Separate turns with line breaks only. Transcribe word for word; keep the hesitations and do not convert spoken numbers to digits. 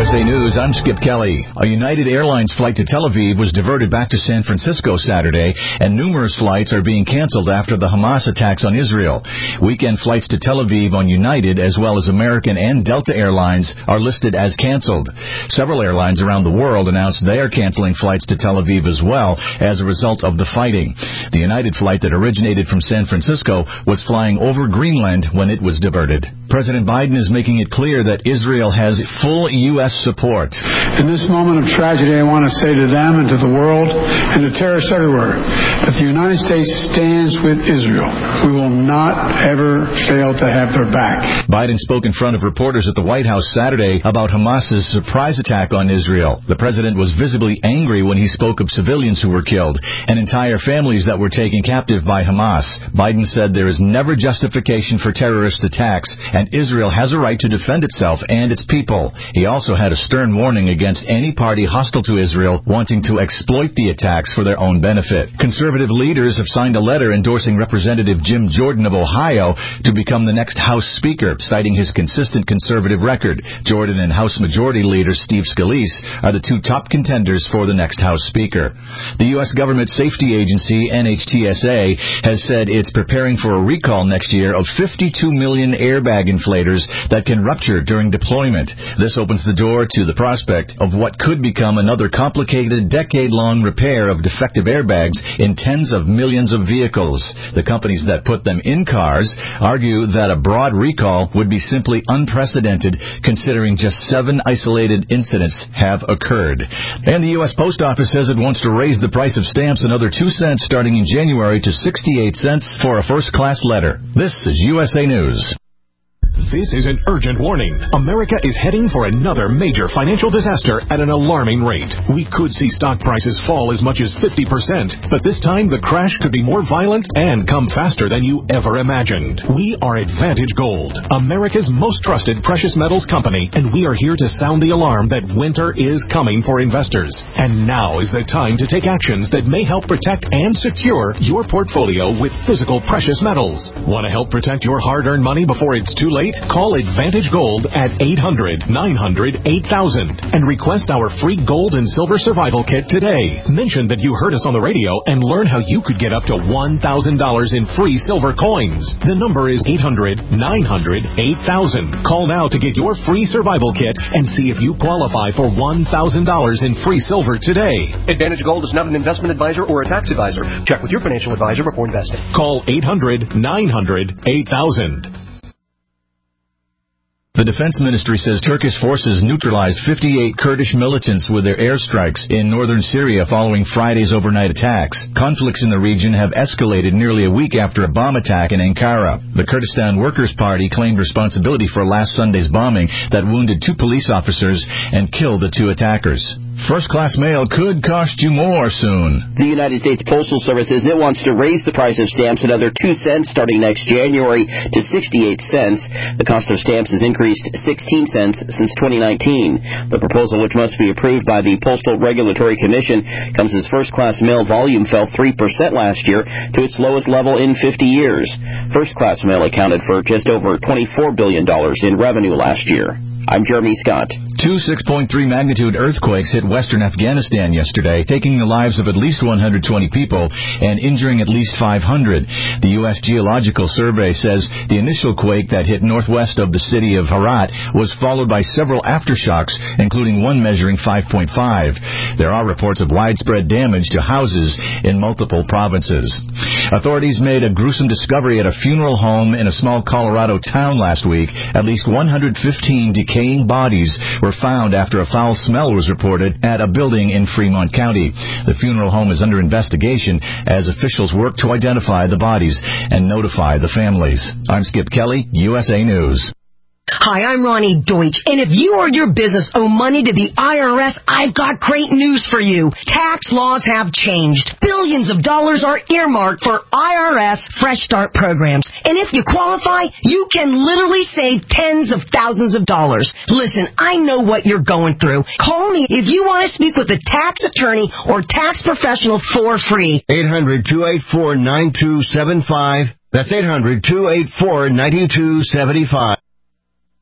S A News, I'm Skip Kelly. A United Airlines flight to Tel Aviv was diverted back to San Francisco Saturday, and numerous flights are being canceled after the Hamas attacks on Israel. Weekend flights to Tel Aviv on United, as well as American and Delta Airlines, are listed as canceled. Several airlines around the world announced they are canceling flights to Tel Aviv as well as a result of the fighting. The United flight that originated from San Francisco was flying over Greenland when it was diverted. President Biden is making it clear that Israel has full U S support.
In this moment of tragedy, I want to say to them and to the world and to terrorists everywhere that the United States stands with Israel. We will not ever fail to have their back.
Biden spoke in front of reporters at the White House Saturday about Hamas's surprise attack on Israel. The president was visibly angry when he spoke of civilians who were killed and entire families that were taken captive by Hamas. Biden said there is never justification for terrorist attacks, and Israel has a right to defend itself and its people. He also had a stern warning against any party hostile to Israel wanting to exploit the attacks for their own benefit. Conservative leaders have signed a letter endorsing Representative Jim Jordan of Ohio to become the next House Speaker, citing his consistent conservative record. Jordan and House Majority Leader Steve Scalise are the two top contenders for the next House Speaker. The U S Government Safety Agency, N H T S A, has said it's preparing for a recall next year of fifty-two million airbag inflators that can rupture during deployment. This opens the door to the prospect of what could become another complicated decade-long repair of defective airbags in tens of millions of vehicles. The companies that put them in cars argue that a broad recall would be simply unprecedented, considering just seven isolated incidents have occurred. And the U S Post Office says it wants to raise the price of stamps another two cents starting in January to sixty-eight cents for a first-class letter. This is U S A News.
This is an urgent warning. America is heading for another major financial disaster at an alarming rate. We could see stock prices fall as much as fifty percent, but this time the crash could be more violent and come faster than you ever imagined. We are Advantage Gold, America's most trusted precious metals company, and we are here to sound the alarm that winter is coming for investors. And now is the time to take actions that may help protect and secure your portfolio with physical precious metals. Want to help protect your hard-earned money before it's too late? Call Advantage Gold at eight hundred, nine hundred, eight thousand and request our free gold and silver survival kit today. Mention that you heard us on the radio and learn how you could get up to one thousand dollars in free silver coins. The number is eight hundred, nine hundred, eight thousand. Call now to get your free survival kit and see if you qualify for one thousand dollars in free silver today.
Advantage Gold is not an investment advisor or a tax advisor. Check with your financial advisor before investing.
Call eight hundred, nine hundred, eight thousand.
The Defense Ministry says Turkish forces neutralized fifty-eight Kurdish militants with their airstrikes in northern Syria following Friday's overnight attacks. Conflicts in the region have escalated nearly a week after a bomb attack in Ankara. The Kurdistan Workers' Party claimed responsibility for last Sunday's bombing that wounded two police officers and killed the two attackers. First-class mail could cost you more soon.
The United States Postal Service says it wants to raise the price of stamps another two cents starting next January to sixty-eight cents. The cost of stamps has increased sixteen cents since twenty nineteen. The proposal, which must be approved by the Postal Regulatory Commission, comes as first-class mail volume fell three percent last year to its lowest level in fifty years. First-class mail accounted for just over twenty-four billion dollars in revenue last year. I'm Jeremy Scott.
Two six point three magnitude earthquakes hit western Afghanistan yesterday, taking the lives of at least one hundred twenty people and injuring at least five hundred. The U S Geological Survey says the initial quake that hit northwest of the city of Herat was followed by several aftershocks, including one measuring five point five. There are reports of widespread damage to houses in multiple provinces. Authorities made a gruesome discovery at a funeral home in a small Colorado town last week. At least one hundred fifteen decaying bodies were found after a foul smell was reported at a building in Fremont County. The funeral home is under investigation as officials work to identify the bodies and notify the families. I'm Skip Kelly, U S A News.
Hi, I'm Ronnie Deutsch, and if you or your business owe money to the I R S, I've got great news for you. Tax laws have changed. Billions of dollars are earmarked for I R S Fresh Start programs, and if you qualify, you can literally save tens of thousands of dollars. Listen, I know what you're going through. Call me if you want to speak with a tax attorney or tax professional for free.
eight hundred, two eight four, nine two seven five. That's eight hundred, two eight four, nine two seven five.